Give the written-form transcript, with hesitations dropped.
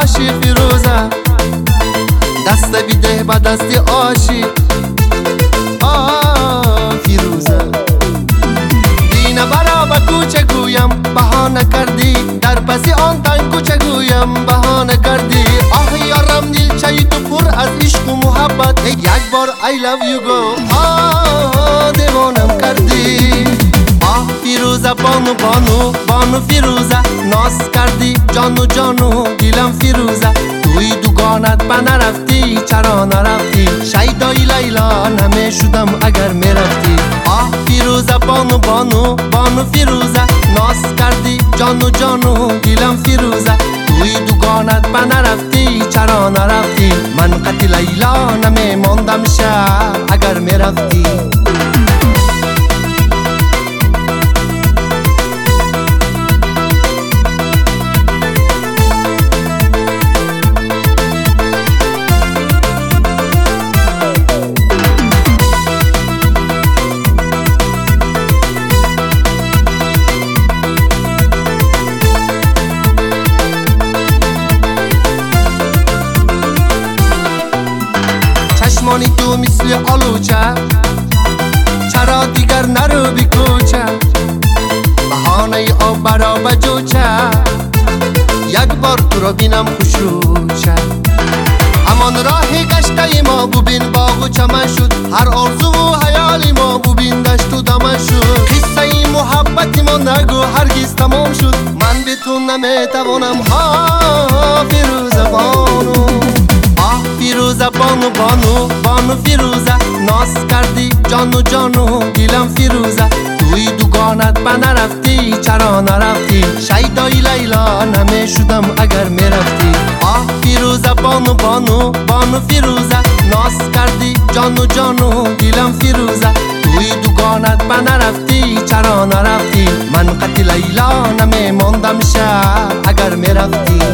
آشی فیروزه دست بیده با دستی آشی فیروزه دینه برا با کوچه گویم بهانه کردی در پسی آن تن کوچه گویم بهانه کردی یارم دل چای تو پر از عشق و محبت یک بار I love you go دیوانم کردی فیروزه بانو بانو بانو فیروزه ناز کردی جانو جانو دیلم فیروزه توی دوگانت به نرفتی چرا نرفتی شیدای لیلا نمی شدم اگر میرفتی فیروزه بانو بانو بانو فیروزه ناز کردی جانو جانو دیلم فیروزه توی دوگانت به نرفتی چرا نرفتی من قد لیلا نمی ماندم شب اگر میرفتی چشمانی تو مثل آلوچه چرا دیگر نرو بی کوچه بهانه آب برا بجوچه یک بار تو را بینم خوشوچه همان راهی گشته ما ببین باغ و چمن شد هر آرزو و حیالی ما ببین دشت و دمن شد قصه محبتی ما نگو هرگز تمام شد من به تو نمیتوانم فیروزه بانو فیروزه بانو بانو بانو فیروزه ناز کردی جانو جانو دیلم فیروزه توی دوگانت به نرفتی چرا نرفتی شیدای لیلا نمی شدم اگر میرفتی فیروزه بانو بانو بانو فیروزه ناز کردی جانو جانو دیلم فیروزه توی دوگانت به نرفتی چرا نرفتی من قد لیلا نمی ماندم شب اگر میرفتی